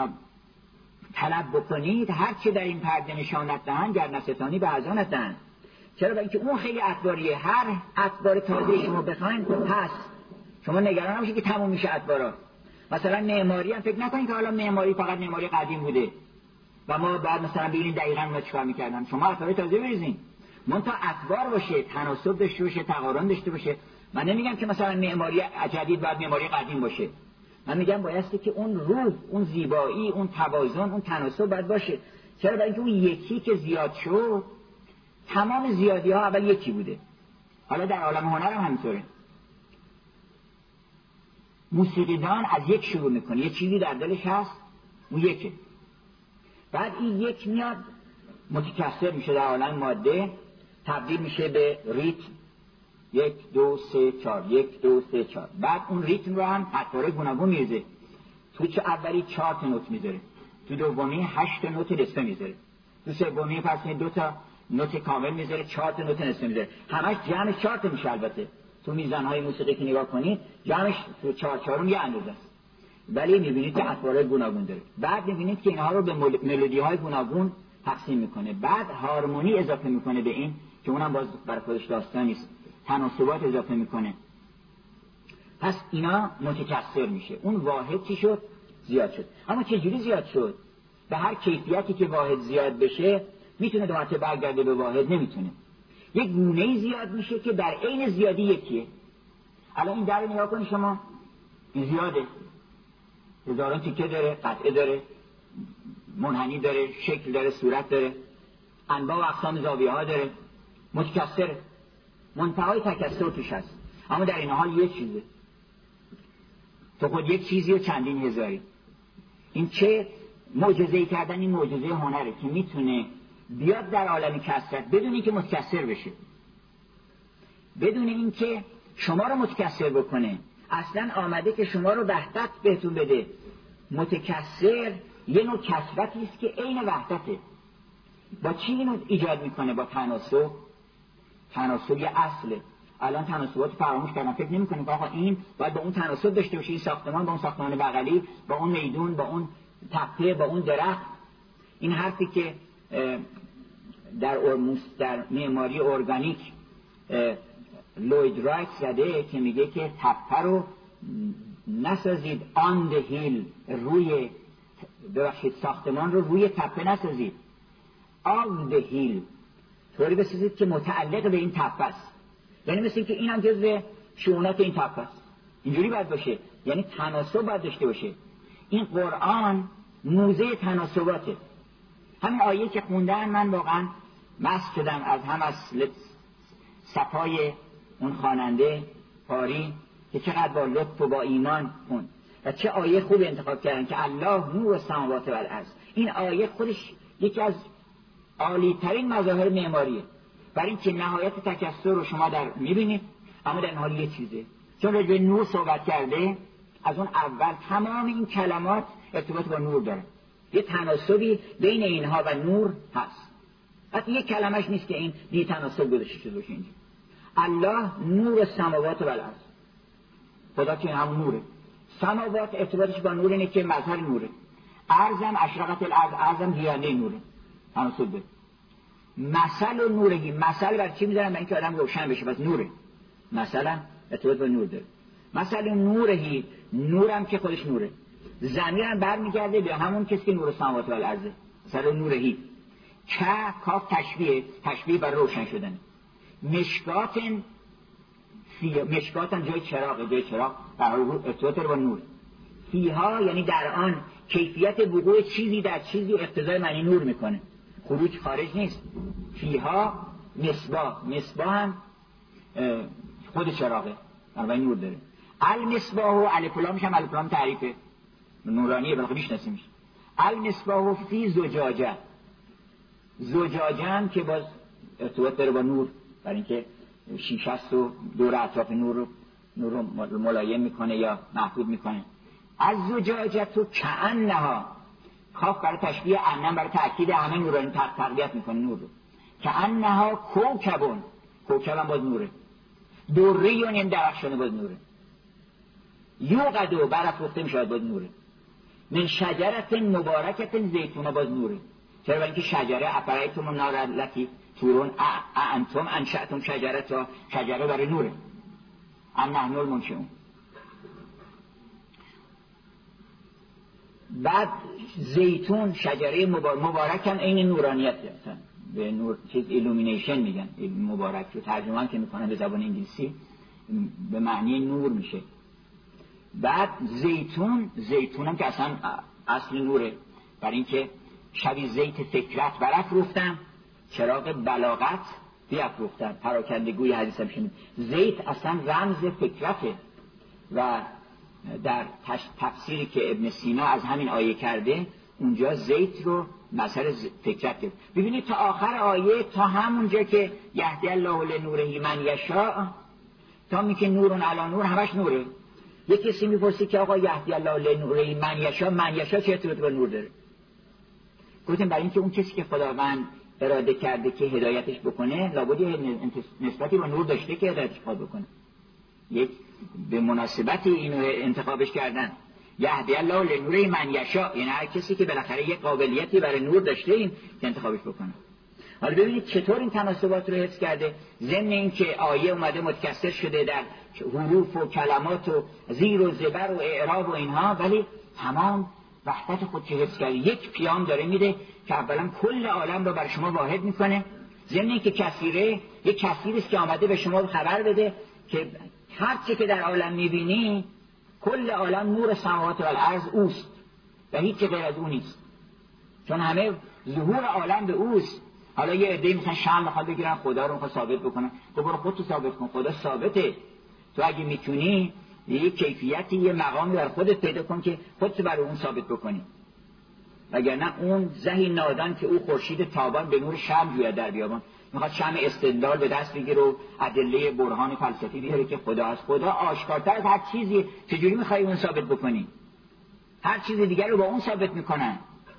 طلب بکنید هر چه در این پرده نشانت دهند گر نستانی به اذانت دهند. چرا؟ برای اینکه اون خیلی اطواریه، هر اطوار تازه شما بخواید هست. شما نگران نباشید که تموم میشه اطوارا. مثلا معماری هم فکر نکنید که حالا معماری فقط معماری قدیم بوده و ما بعد مثلا ببینید دقیقاً ما چیکار می‌کردن. شما اطوار تازه بریزین، منتها اطوار باشه، تناسب داشته باشه، تقارن داشته باشه. من نمیگم که مثلا معماری جدید بعد معماری قدیم باشه، من میگم بایستی که اون روح، اون زیبایی، اون توازن، اون تناسب باید باشه. چرا؟ برای اینکه اون یکی که زیاد شد، تمام زیادی ها اول یکی بوده. حالا در عالم هنر هم همینطوره. موسیقیدان از یک شروع میکنه، یه چیزی در دلش هست، اون یکه. بعد این یک میاد متکثر میشه در عالم ماده، تبدیل میشه به ریتم، 1 2 3 4 1 2 3 4. بعد اون ریتم رو هم اطوار گوناگون میریزه. تو چه اولی 4 تا نوت میذاره، تو دومی 8 تا نوت نصفه میذاره، تو سومی پس 2 تا نوت کامل میذاره، 4 تا نوت نصفه میذاره. همش جمعش 4 تا میشه. البته تو میزانهای موسیقی که نگاه کنید جمعش 4 4 یه اندازه است، ولی میبینید که اطوار گوناگون داره. بعد میبینید که اینها رو به ملودی‌های گوناگون تقسیم میکنه. بعد هارمونی اضافه میکنه به این که اونم باز برای خودش داستان نیست، تناسبات اضافه میکنه. پس اینا متکثر میشه. اون واحد چی شد؟ زیاد شد. اما چه جوری زیاد شد؟ به هر کیفیتی که واحد زیاد بشه میتونه دو مرتبه برگرده به واحد؟ نمیتونه. یک گونه‌ای زیاد میشه که در عین زیادی یکیه. الان این در نگاه کنید شما، این زیاده، هزاران تیکه داره، قطعه داره، منحنی داره، شکل داره، صورت داره، انواع و اقسام زاویه ها داره، متکثر، منتهای تکثر توش هست. اما در این حال یک چیزه، تو خود یک چیزی و چندین هزاری. این چه معجزه‌ای کردن؟ این معجزه هنره که میتونه بیاد در عالم کثرت بدون اینکه متکثر بشه، بدون اینکه شما رو متکثر بکنه. اصلا آمده که شما رو وحدت بهتون بده. متکثر یه نوع کثرتی است که عین وحدته. با چی اینو ایجاد میکنه؟ با تناسب. تناسب یه اصله. الان تناسبات فراموش کردن، فکر نمی‌کنیم که آقا این باید با اون تناسب داشته باشه، این ساختمان با اون ساختمان بغلی، با اون میدون، با اون تپه، با اون درخت. این حرفی که در معماری ارگانیک لوید رایت زده که میگه که تپه رو نسازید آن ده هیل، روی ساختمان رو روی تپه نسازید، آن ده هیل، طوری بسازید که متعلق به این تپه است. یعنی مثل که این هم جزء شؤونات این تپه است. اینجوری باید باشه، یعنی تناسب باید داشته باشه. این قرآن موزه تناسباته. همین آیه که خوندن من واقعا مست شدم از صفای اون خواننده پاری که چقدر با لطف و با ایمان خوند و چه آیه خوب انتخاب کردن که الله نور السماوات و الارض. این آیه خودش یکی از عالی ترین مظاهر معماریه، برای اینکه نهایت تکثر رو شما در میبینید، اما در حال یه چیزه، چون راجع به نور صحبت کرده از اون اول تمام این کلمات ارتباط با نور داره، یه تناسبی بین اینها و نور هست. حتی یه کلمش نیست که این بی تناسب گذاشته شده باشه اینجا. الله نور السماوات و الارض، خدا که هم نوره. سماوات ارتباطش با نور اینه که مظهر نوره. ارضم اشرقت الارض، ارضم گیرنده نوره، تناسب داره. مثل و نورگی، مثل بر چی میذارن؟ برای اینکه آدم روشن بشه، بس نوره. مثلا ارتباط با نور داره. مثل نورهی، نورم که خودش نوره. ضمیرم برمیگرده به همون کسی که نور سماوات و الارض. مثل نورهی که کاف تشبیه بر روشن شدن. مشکاتن جای چراغ در حال ارتباط با نور. فیها یعنی در آن کیفیت وقوع چیزی در چیزی اقتضای معنی نور میکنه، خروج خارج نیست. فیها مصباح هم خود چراغه، بنابراین نور داره. المصباح و الف لامش هم الف لام تعریفه نورانیه، بلکه میشناسیمش. المصباح فی زجاجه، زجاجه هم که باز ارتباط داره با نور، برای اینکه شیشه است و دور اطراف نور رو ملایم میکنه یا محدود میکنه. از زجاجه تو کأنها، کاف برای تشبیه، انم برای تأکید همه نورانی تقویت میکنه نور رو. کأنها کوکبون، کوکب هم باز نوره. دوریون این درخشانه باز نوره. یوقدو برافروخته میشود باز نوره. من شجرت مبارکت زیتون باز نوره. چرا؟ برای اینکه شجره افرایتم النار التی تورون انتم انشأتم شجرتا، شجره برای نوره. ام نحن المنشئون. بعد زیتون شجره مبارک هم این نورانیت هستن، به نور چیز ایلومینیشن میگن، مبارک رو ترجمه که میکنن به زبان انگلیسی به معنی نور میشه. بعد زیتون هم که اصلا اصل نوره، برای اینکه شبیه زیت فکرت برافروختم، چراغ بلاغت بیافروختم، پراکندگوی حدیث هم شنید. زیت اصلا رمز فکرته و در تفسیری که ابن سینا از همین آیه کرده اونجا زیت رو مثل فکرت کرد. ببینید تا آخر آیه، تا همونجا که یهدی الله لنوره من یشاء، تا میگه نورون علی نور، همش نوره. یک کسی میپرسی که آقا یهدی الله لنوره من یشاء چه ارتباطی با نور داره؟ گفتیم برای اینکه اون کسی که خداوند اراده کرده که هدایتش بکنه لابد نسبتی با نور داشته که هدایتش بکنه. یک به مناسبت اینو انتخابش کردن، یهدی الله لنور من یشاء، یعنی هر کسی که بالاخره یک قابلیتی برای نور داشته این که انتخابش بکنه. حالا ببینید چطور این تناسبات رو حفظ کرده، ضمن این که آیه اومده متکثر شده در حروف و کلمات و زیر و زبر و اعراب و اینها، ولی تمام وحدت خودش حفظ کرده. یک پیام داره میده که اولا کل عالم رو بر شما واحد میکنه، ضمن این که کثیره، یک کثیری است که آمده به شما خبر بده که هر چی که در عالم میبینی، کل عالم نور سماوات و الارض اوست و هیچ غیر از اون نیست، چون همه ظهور عالم به اوست. حالا یه عده مثلا شمع میخواد بگیرن خدا رو میخواد ثابت بکنن، تو برو خودت ثابت کن، خدا ثابته. تو اگه میتونی یه کیفیتی، یه مقامی در خودت پیدا کن که خودت برای اون ثابت بکنی، وگرنه اون زهی نادان که او خورشید تابان به نور شمع جوید در بیابان، میخواد شمع استدلال به دست بگیره و ادله برهان فلسفی بیاره که خدا است. خدا آشکارتر از هر چیزی، چجوری میخوای اون ثابت بکنی؟ هر چیز دیگر رو با اون ثابت میکنن.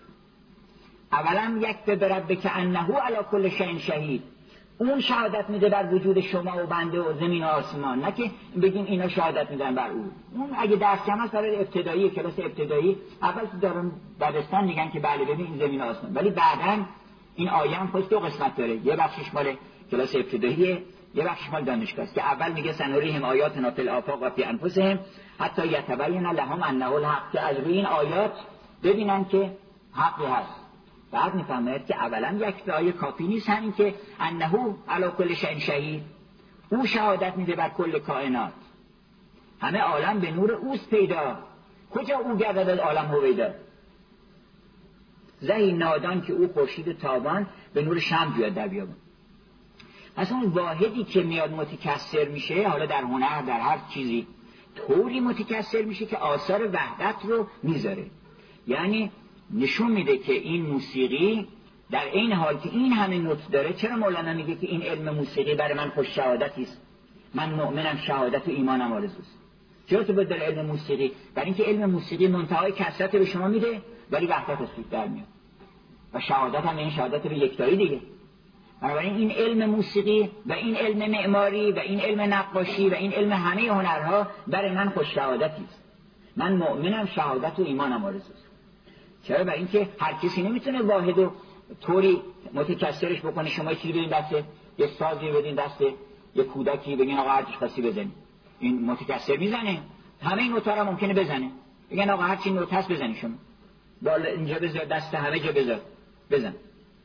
اولا یک برب که انه علی کل شیء شهید، اون شهادت میده بر وجود شما و بنده و زمین و آسمان، نه که بگیم اینا شهادت میدن بر او. اون اگه درس کم است برای ابتدایی، کلاس ابتدایی، اول دارن دبستان میگن که بله ببین این زمین و آسمان، ولی بعداً این آیه هم خودش دو قسمت داره، یه بخشش مال کلاس ابتداییه، یه بخشش مال دانشگاه است، که اول میگه سنوریهم آیاتنا فی الآفاق و فی انفسهم حتی یتبین لهم انه الحق، که از روی این آیات ببینن که حقی هست. بعد میفهمید که اولا یک آیه کافی نیست، همین که انه علی کل شیء شهید، او شهادت میده بر کل کائنات، همه عالم به نور اوست پیدا، کجا او گردد عالم هویدا. زهی نادان که او خورشید تابان به نور شمع جوید در بیابان. مثلا اون واحدی که میاد متکثر میشه، حالا در هنر در هر چیزی طوری متکثر میشه که آثار وحدت رو میذاره. یعنی نشون میده که این موسیقی در این حال که این همه نوت داره، چرا مولانا میگه که این علم موسیقی برای من خوش شهادتی است، من مؤمنم شهادت و ایمانم آرزوست. چرا تو بدل علم موسیقی؟ برای اینکه علم موسیقی منتهای کثرت به شما میده ولی وحدت از توش در میاد و شهادت هم این شهادت به یکتایی دیگه. بنابراین این علم موسیقی و این علم معماری و این علم نقاشی و این علم همه هنرها برای من خوش شهادتی است، من مؤمنم شهادت و ایمانم آرزوست. چرا؟ برای اینکه هر کسی نمیتونه واحد و طوری متکثرش بکنه. شما چیزی بدین دست یه سازی، بدین دست یه کودکی، بگین آقا هر چی خواستی بزنی، این متکثر میزنه، همه این نوتا رو ممکنه بزنه. بگن آقا هر چی نوت هست بزنی، شما بالا اینجا بذار، دست همه جا بذار، بزن.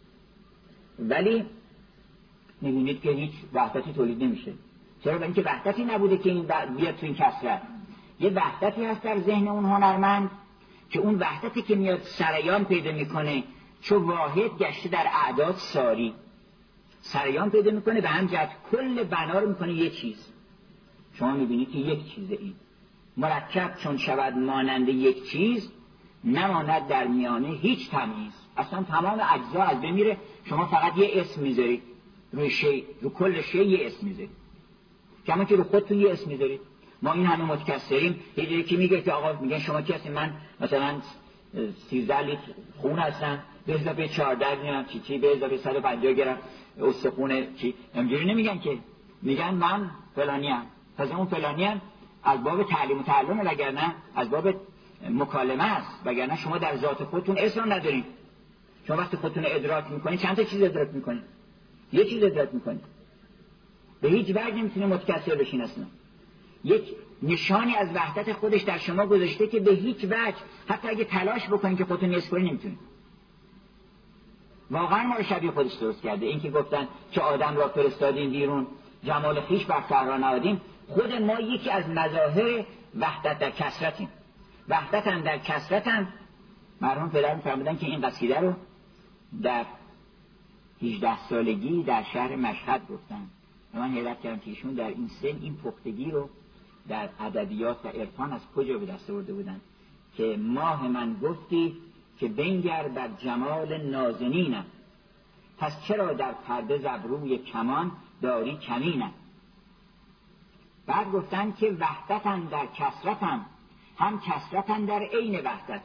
ولی میبینید که هیچ وحدتی تولید نمیشه. چرا؟ برای اینکه وحدتی نبوده که این بیاد تو این کثرت. یه وحدتی هست در ذهن اون هنرمند که اون وحدتی که میاد سریان پیدا میکنه، چون واحد گشته در اعداد ساری، سریان پیدا میکنه، به هم جهت کل بنا رو میکنه یه چیز. شما میبینید که یک چیزه، این مرکب چون شود مانند یک چیز، نماند در میانه هیچ تمیز. اصلا تمام اجزا از بین میره، شما فقط یه اسم میذارید روی شی، رو کل شی یه اسم میذارید، کما که رو خودتون یه اسم میذارید. ما این همه متکثریم، یکی میگه که آقا میگن شما کی هستین؟ من مثلا 13 لیتر خون هستم به اضافه 14 میام چی به اضافه 150 گرم استخون چی. اینجوری نمیگن که، میگن من فلانی ام. پس اون فلانی ام از باب تعلیم و تعلم، وگرنه از باب مکالمه است، وگرنه شما در ذات خودتون اسم ندارین. شما وقتی خودتون ادراک میکنید چند تا چیز ادراک میکنید؟ یه چیز ادراک میکنید. به هیچ وجه نمیتونه متکثر بشین اصلا. یک نشانی از وحدت خودش در شما گذاشته که به هیچ وجه حتی اگه تلاش بکنید که خودتون نصف کنید نمیتونید. واقعا ما رو شبیه خودش درست کرده. این که گفتن که آدم را فرستادیم بیرون جمال خویش بر صحرا نهادیم، خود ما یکی از مظاهر وحدت در کثرتیم. وحدت هم در کثرت هم. مرحوم پدر می‌فرمودن که این قصیده رو در 18 سالگی در شهر مشهد گفتن. من حیرت کردم که ایشون در این سن این پختگی رو در ادبیات و عرفان از کجا به دست آورده بودن که ماه من گفتی که بنگر بر جمال نازنینم، پس چرا در پرده زبروی کمان داری کمینم. بعد گفتن که وحدتن در کثرتم، هم کثرتن در عین وحدت،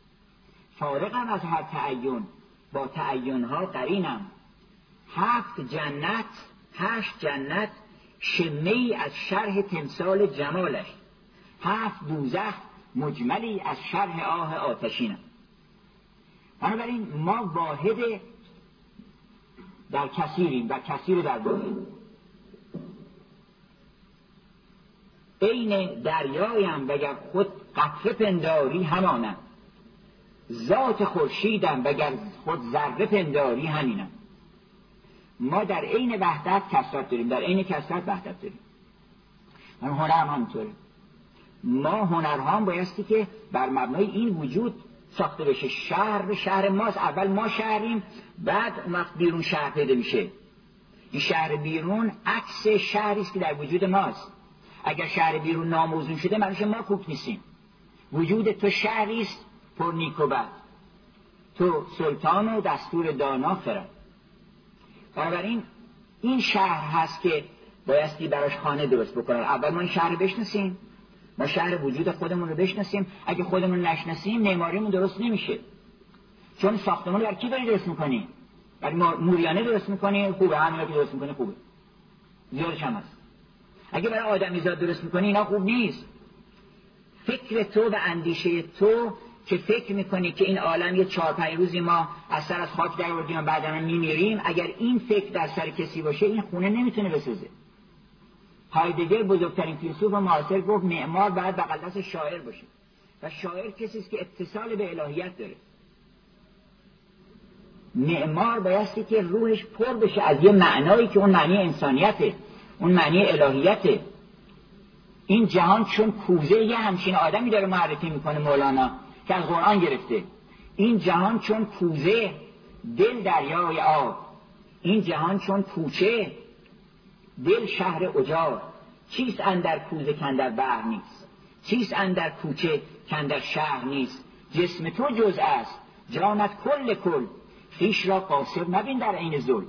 فارغم از هر تعین با تعینها قرینم. 7 جنت 8 جنت شمه‌ای از شرح تمثال جمالش، 7 دوزخ مجملی از شرح آه آتشینم. بنابراین ما واحد در کثیریم و کثیر در واحد. عین دریایم وگر خود قطره پنداری همانم، ذات خورشیدم وگر خود ذره پنداری همینم. ما در عین وحدت کثرت داریم، در عین کثرت وحدت داریم. هنر هم همینطوره. ما هنرها هم بایستی که بر مبنای این وجود ساخته بشه. شهر به شهر ماست، اول ما شهریم، بعد اون وقت بیرون شهر پیدا میشه. این شهر بیرون عکس شهری است که در وجود ماست. اگر شهر بیرون ناموزون شده معنیش ما کوک نیستیم. وجود تو شهری است پر نیک و بد، تو سلطان و دستور دانا خرد. بنابراین این شهر هست که بایستی براش خانه درست بکنن. اول ما این شهر بشناسیم، ما شهر وجود خودمون رو بشناسیم. اگه خودمون نشناسیم معماریمون درست نمیشه. چون ساختمون رو بر کی داری درست میکنی؟ برای موریانه درست میکنی، خوبه. همین رو که درست میکنی خوبه، زیادش هم هست. اگه برای آدمیزاد درست میکنی اینا خوب نیست. فکر تو و اندیشه تو که فکر میکنی که این عالم یه 4-5 روزی ما از سر از خاک در آوردیم و بعدا میمیریم، اگر این فکر در سر کسی باشه این خونه نمیتونه بسازه. هایدگر بزرگترین فیلسوف معاصر گفت معمار باید بغل دست شاعر باشه و شاعر کسی است که اتصال به الهیت داره. معمار بایستی که روحش پر بشه از یه معنایی که اون معنی انسانیته، اون معنی الهیته. این جهان چون کوزه یه همچین آدمی داره معرفی میکنه مولانا که از قرآن گرفته. این جهان چون کوزه، دل دریای آب. این جهان چون کوچه، دل شهر اجار. چیست اندر کوزه کاندر بحر نیست، چیست اندر کوچه کاندر شهر نیست. جسم تو جز است، جانت کل، خویش را قاصر مبین در عین ذل.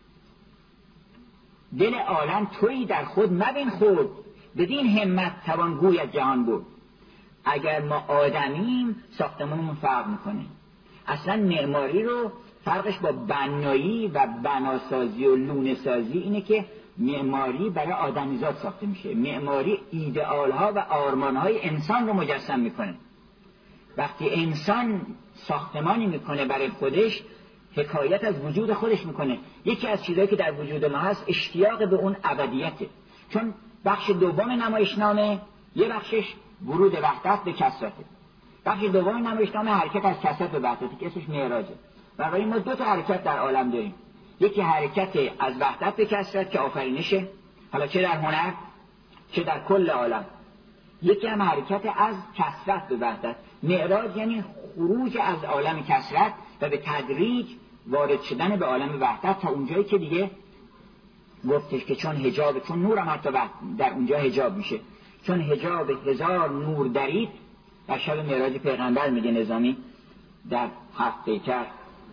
دل عالم تویی در خود مبین خود، بدین همت توان گوید جهان بود. اگر ما آدمیم ساختمانمون فرق میکنه. اصلا معماری رو فرقش با بنایی و بناسازی و لونه سازی اینه که معماری برای آدمیزاد ساخته میشه. معماری ایدئالها و آرمانهای انسان رو مجسم میکنه. وقتی انسان ساختمانی میکنه برای خودش، حکایت از وجود خودش میکنه. یکی از چیزایی که در وجود ما هست اشتیاق به اون ابدیته. چون بخش دوم نمایشنامه یه بخشش ورود وحدت به کثرته، بخش دوم نمایشنامه حرکت از کثرت به وحدت که اسمش معراجه. برای ما دو تا حرکت در عالم داریم، یکی حرکت از وحدت به کثرت که آفرینشه، حالا چه در هنر چه در کل عالم، یکی هم حرکت از کثرت به وحدت. معراج یعنی خروج از عالم کثرت و به تدریج وارد شدن به عالم وحدت تا اونجایی که دیگه گفتش که چون حجاب، چون نور هم حتی در اونجا حجاب میشه، چون حجاب 1000 نور درید. در شب معراج پیغمبر میگه نظامی در 7 پیکر،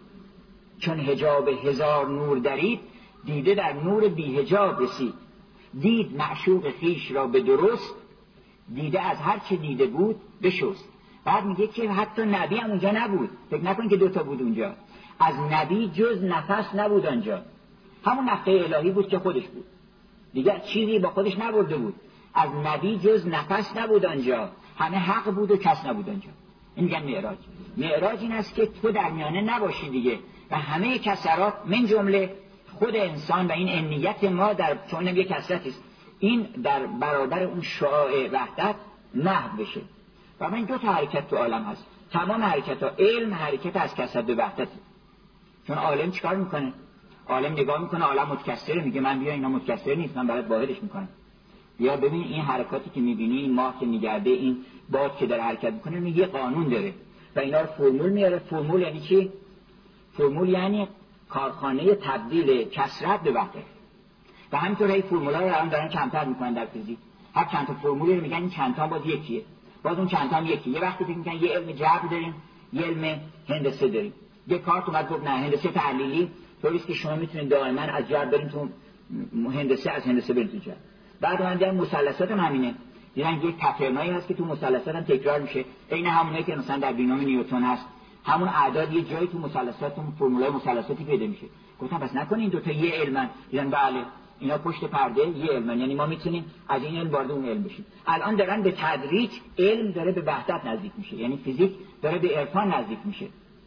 چون حجاب 1000 نور درید، دیده در نور بی حجاب رسید. دید معشوق خیش را به درست، دیده از هر چه دیده بود بشست. بعد میگه که حتی نبی هم اونجا نبود. فکر نکن که دوتا بود اونجا. از نبی جز نفس نبود آنجا. همون نفخه الهی بود که خودش بود، دیگر چیزی با خودش نبرده بود. از نبی جز نفس نبود آنجا، همه حق بود و کس نبود آنجا. این میگن معراج. معراج این است که تو در میانه نباشی دیگه و همه کسرات من جمله خود انسان و این انیت ما در چون یک کسرت است، این در برابر اون شعاع وحدت محو بشه. و من دو تا حرکت تو عالم هست. تمام حرکت ها علم حرکت از کسرت به وحدت. چون عالم چیکار میکنه؟ عالم نگاه میکنه عالم متکثره، میگه من بیا اینا متکثر نیست، من برات واحدش میکنم. بیا ببین این حرکاتی که میبینی، این ماه که میگرده، این باد که در حرکت میکنه، میگه قانون داره و اینا رو فرمول میاره. فرمول یعنی چی؟ فرمول یعنی کارخانه تبدیل کثرت به وحدت. و همینطور این فرمولا رو الان دارن کمتر میکنن در فیزیک. هر چند تا فرمولی رو میگن این چند تا باز یکیه، باز اون چند تا هم یکی. یه وقتی فکر میکنن یه علم جبر داریم، یه علم هندسه داریم. یه کارت اومد گفت نه، هندسه تحلیلی طوریه که شما میتونید دائما از جبر برید تو هندسه، از هندسه برید تو جبر. بعد من دیدم مثلثات هم همینه. دیدن یک پترنایی هست که تو مثلثات هم تکرار میشه، عین همونه که مثلا در بینام نیوتن هست. همون اعداد یه جایی تو مثلثات، تو فرمولای مثلثاتی پیدا میشه. گفتم پس نکنین این دو تا یه علمن. دیدن بله اینا پشت پرده یه علمن، یعنی ما میتونیم از این علم وارد اون علم بشیم. الان دارن به تدریج علم داره به وحدت نزدیک میشه، یعنی فیزیک داره به عرفان نزدیک میشه.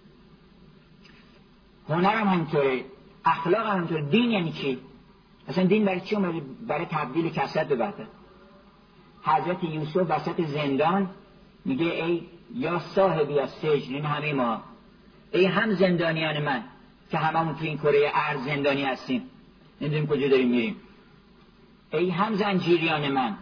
هنر هم همینطوره، اخلاق هم همینطوره. دین یعنی چی؟ اصلا دین برای چی اومده؟ برای تبدیل کثرت به وحدت. حضرت یوسف وسط زندان میگه ای یا صاحبی از سجن، این همه ما، ای هم زندانیان من که هممون تو این کره ارض زندانی هستیم، نمیدونیم کجا داریم میریم، ای هم زنجیریان من،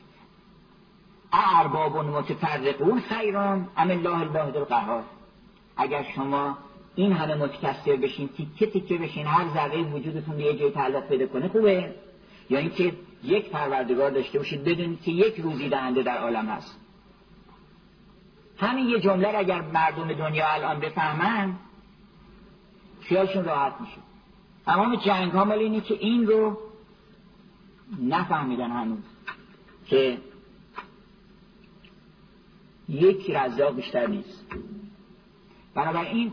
ارباب متفرقون خیرون ام الله الواحد القهار. اگر شما این همه متکثر بشین، تیکه تیکه بشین، هر ذره وجودتون به یه جای تعلق پیدا کنه، خوبه؟ یا اینکه یک پروردگار داشته باشید بدونید که یک روزی دهنده در عالم هست. همین یه جمله را اگر مردم دنیا الان بفهمن خیالشون راحت میشه. تمام جنگ ها مال اینه که این رو نفهمیدن هنوز، که یک رزاق بیشتر نیست. بنابراین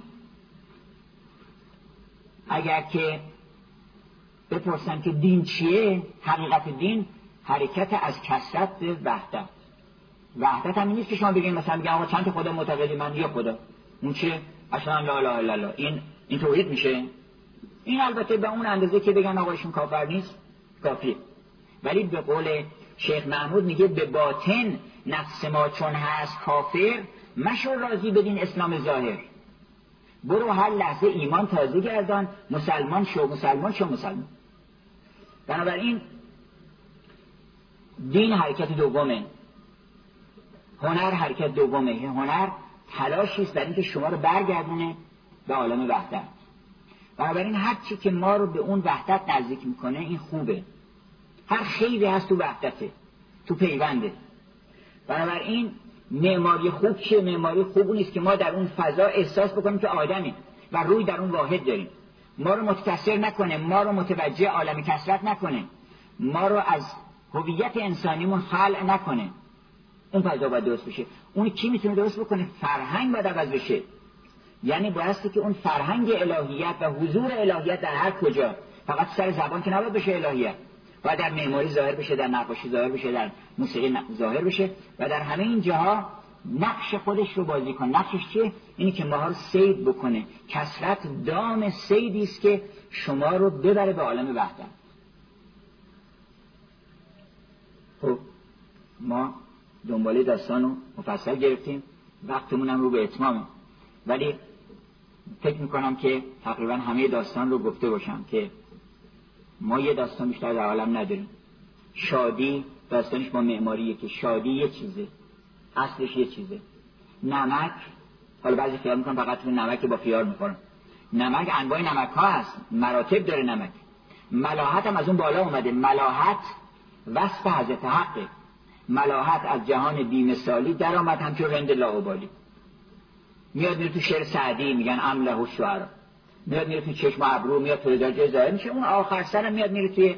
اگر که بپرسن که دین چیه، حقیقت دین حرکت از کثرت به وحدت. وحدت هم نیست که شما بگید مثلا میگن آقا چند تا خدا معتقدی؟ من یه خدا. اون چیه؟ اصلا لا اله الا الله. این توحید میشه؟ این البته به اون اندازه که بگن آقا ایشون کافر نیست کافیه، ولی به قول شیخ محمود میگه به باطن نفس ما چون هست کافر، مشو راضی بدین اسلام ظاهر. برو هر لحظه ایمان تازه گردان، مسلمان شو، مسلمان شو، مسلمان. بنابراین دین حرکت دومه، هنر حرکت دومه. هنر تلاشی است برای اینکه شما رو برگردونه به عالم وحدت. بنابراین هر چی که ما رو به اون وحدت نزدیک میکنه این خوبه. هر خیری هست تو وحدته، تو پیونده. بنابراین معماری خوب چیه؟ معماری خوب اون است که ما در اون فضا احساس بکنیم که آدمیم و روی در اون واحد داریم. ما رو متکثر نکنه، ما رو متوجه عالم کثرت نکنه، ما رو از هویت انسانیمون خلع نکنه. اون فضا باید درست بشه. اون کی میتونه درست بکنه؟ فرهنگ باید عوض بشه. یعنی بایستی که اون فرهنگ الهیت و حضور الهیت در هر کجا، فقط سر زبان که نباید بشه الهیت، باید در معماری ظاهر بشه، در نقاشی ظاهر بشه، در موسیقی ظاهر بشه و در همه این جاها نقش خودش رو بازی کنه. نقشش چیه؟ اینی که ما رو صید بکنه. کثرت دام صیدی است که شما رو ببره به عالم وحدت. خب ما دنباله داستان رو مفصل گرفتیم، وقتمون هم رو به اتمامه، ولی فکر میکنم که تقریبا همه داستان رو گفته باشم که ما یه داستان بیشتر در عالم نداریم. شادی داستانش با معماریه که شادی یه چیزه، اصلش یه چیزه. نمک، حالا بعضی خیال میکنم فقط تو نمک با خیار میخورن. نمک انواع نمک ها هست، مراتب داره نمک. ملاحت هم از اون بالا اومده. ملاحت وصف حضرت حقه. ملاحت از جهان بی‌مثالی در آمد همچون رند لاابالی. میاد میره تو شعر سعدی میگن امله و شعرا، میاد میره تو چشم و ابرو، میاد تو درجه ظاهر میشه. اون آخر سر میاد میره توی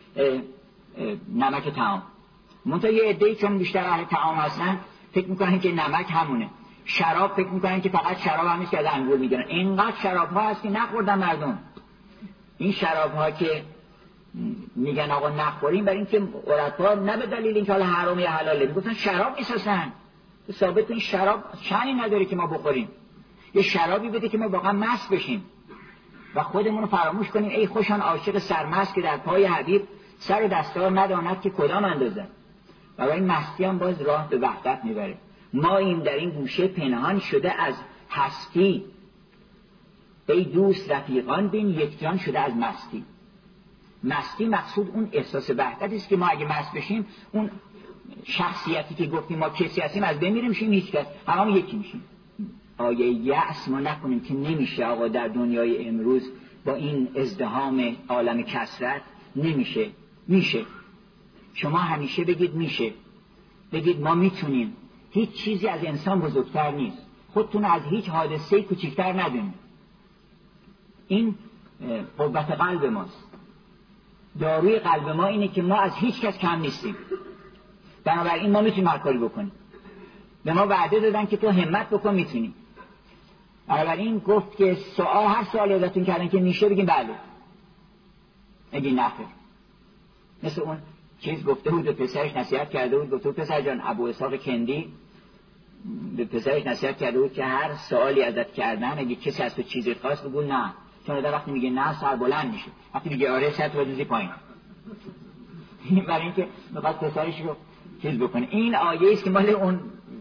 نمک طعام. منتها یه عده‌ای چون بیشتر اهل طعام هستن فکر میکنن که نمک همونه. شراب فکر میکنن که فقط شراب هم نیست که از انگور میگیرن. اینقدر شراب ها هست که نخوردن مردم. این شراب ها که میگن آقا نخوریم برای اینکه عرفا نه به دلیل اینکه حالا حرام یا حلاله، میگفتن شراب میسازن. ثابت این شراب شأنی نداره که ما بخوریم. یه شرابی بده که ما واقعا مست بشیم و خودمون رو فراموش کنیم. ای خوشان عاشق سرمست که در پای حبیب سر و دستار نداند که کدام اندازه. و این مستی هم باز راه به وحدت میبره. ما این در این گوشه پنهان شده از هستی، ای دوست رفیقان بین یکجان شده از مستی. مستی مقصود اون احساس وحدت است که ما اگه مست بشیم اون شخصیتی که گفتیم ما کسی هستیم از بین میره، میشیم هیچ کس، همه یکی میشیم. آیه یأس ما نکنیم که نمیشه آقا در دنیای امروز با این ازدحام عالم کثرت نمیشه. میشه. شما همیشه بگید میشه، بگید ما میتونیم. هیچ چیزی از انسان بزرگتر نیست. خودتون از هیچ حادثه کوچکتر ندونید. این قوت قلب ماست. داروی قلب ما اینه که ما از هیچ کس کم نیستیم. بنابراین ما میتونیم هر کاری بکنیم. به ما وعده دادن که تو همت بکن میتونی. بنابراین گفت که هر سوالی ازتون کردن که میشه بگیم بله، اگه نخیر. مثل اون چیز گفته بود، به پسرش نصیحت کرده بود، گفته بود پسر جان، ابو اسحاق کندی به پسرش نصیحت کرده بود که هر سوالی ازت کردن اگه کسی از تو چیزی خواست بگو نه، چون در وقتی میگه نه سر بلند میشه، وقتی میگه آره سر تو بزنی پایین. این برای اینکه میخواد پسرش رو چیز بکنه. این آیه است که مال اون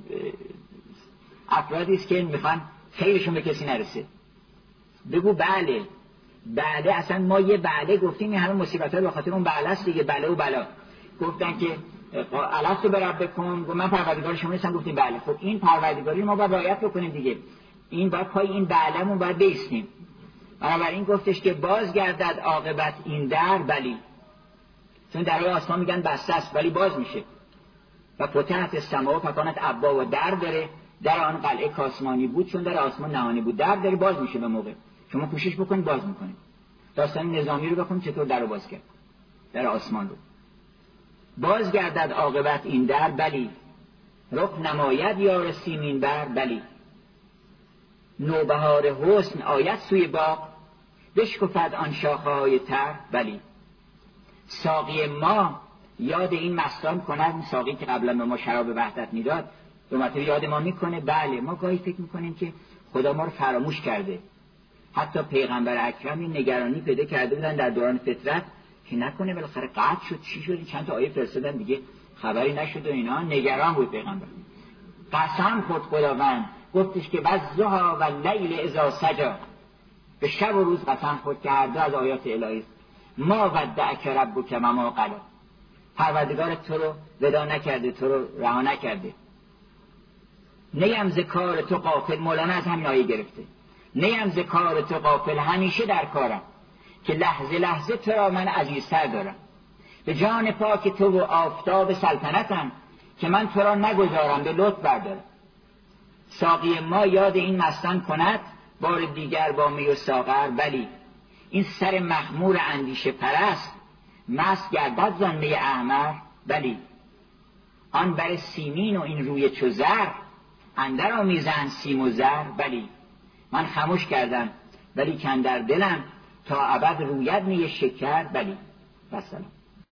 افرادی است که میخوان خیرشون به کسی نرسه. بگو بله. بله، اصلا ما یه بله گفتیم، این همه مصیبت‌ها به خاطر اون بله است دیگه. بله و بلا گفتن که الستو بربکم، گفت من پروردگار شما نیستم، گفتیم بله. خب این پروردگاری ما باید رعایت بکنیم دیگه. این باید پای این بله‌مون باید بیستیم. بنابراین گفتش که بازگردد عاقبت این در بلی، چون درهای آسمان میگن بسته است ولی باز میشه. و فتحت السماء فکانت ابواب، و در داره. در آن قلعه کاسمانی بود چون در آسمان نهانی بود. در داره باز میشه به موقع. شما کوشش بکنید باز میکنید. داستان نظامی رو بخونید چطور در رو باز کرد، در آسمان رو. بازگردد عاقبت این در بلی، رخ نماید یار سیمین بر بلی. نوبهار حسن آید سوی باغ، بشکفد آن شاخه‌های تر بلی. ساقی ما یاد این مستان کند، این ساقی که قبلا به ما شراب وحدت میداد دو مرتبه یاد ما میکنه. بله، ما گاهی فکر میکنیم که خدا ما رو فراموش کرده. حتی پیغمبر اکرم این نگرانی پیدا کرده بودن در دوران فترت که نکنه بالاخره قطع شد، چی شد، چند تا آیه فرستادن دیگه خبری نشد و اینا. نگران بود پیغمبر. قسم خود خداوند گفتش که والضحی واللیل اذا سجی، به شب و روز قسم خود که هر دو از آیات الهی است. ما ودعک ربک و ما قلی، پروردگارت تو رو ودا نکرده، تو رو رها نکرده. نیم ز کار تو غافل. مولانا از همین آیه گرفته. نیم ز کار تو غافل، همیشه در کارم، که لحظه لحظه تو را من عزیزتر دارم. به جان پاک تو و آفتاب سلطنتم، که من تو را نگذارم به لطف بردارم. ساقی ما یاد این مستان کند، بار دیگر با می و ساغر. بلی این سر مخمور اندیشه پرست، مست گردد زان می احمر. بلی آن بر سیمین و این روی چو زر، اندر آمیزند سیم و زر. بلی من خموش کردم ولی کاندر دلم، تا ابد روید می شکر. بلی و سلام.